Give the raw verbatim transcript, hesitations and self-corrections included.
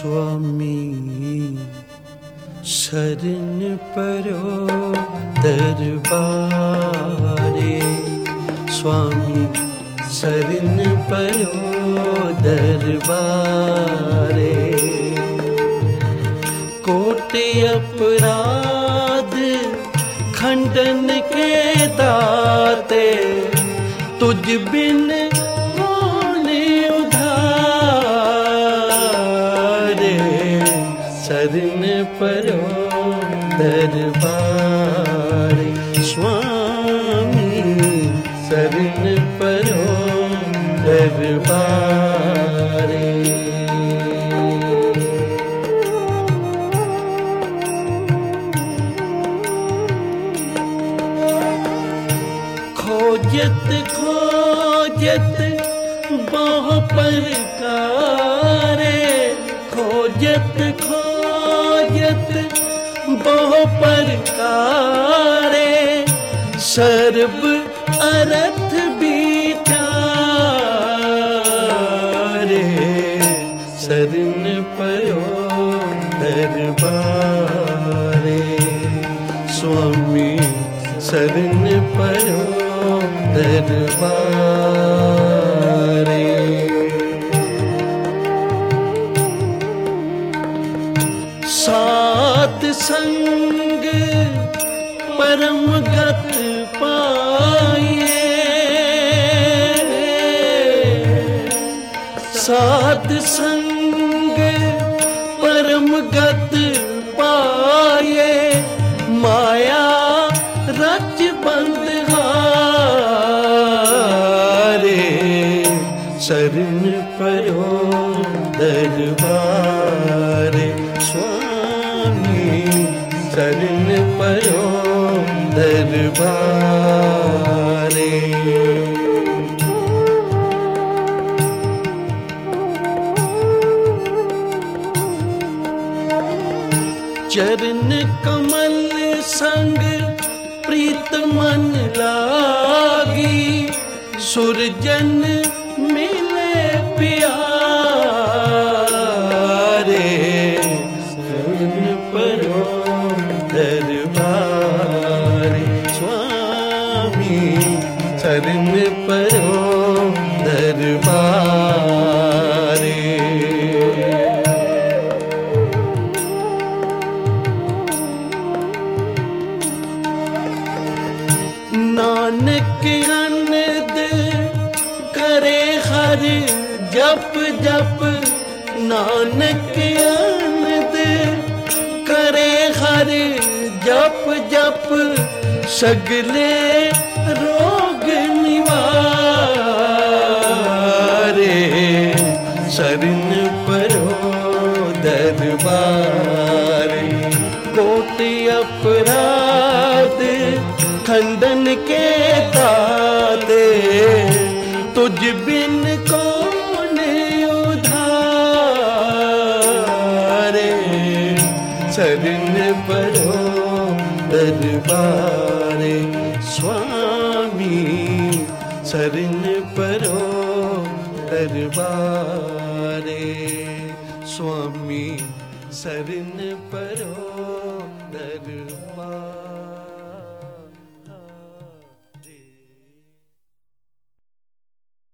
स्वामी शरण परो दरबारे, स्वामी शरण परो दरबारे। कोटि अपराध खंडन के दाते, तुझ बिन शरण परो दरबारे, स्वामी शरण परो दरबारे। खोजत खोजत बहु प्रकारे, खोजत खोजत बहु प्रकारे, सर्ब अर्थ विचारे। शरण परो दरबारे, स्वामी शरण परो दरबारे। सात संग परम गत पाए, सात संग परम गत पाए, माया रच बंधहारे। शरण परो दरबारे, शरण परो दरबारे। चरण कमल संग प्रीत मन लागी, सुरजन मिले प्यारे। शरण परो दरबारे, स्वामी शरण परो दरबारे। नानक अनद करे हर जप जप, नानक अनद करे हर जप जप, सगले रोग निवारे। शरण परो दरबारे, कोटि अपराध खंडन के दाते, तुझ बिन कौन उधारे। शरण परो दरबारे, स्वामी शरण परो दरबारे, स्वामी शरण परो दरबारे।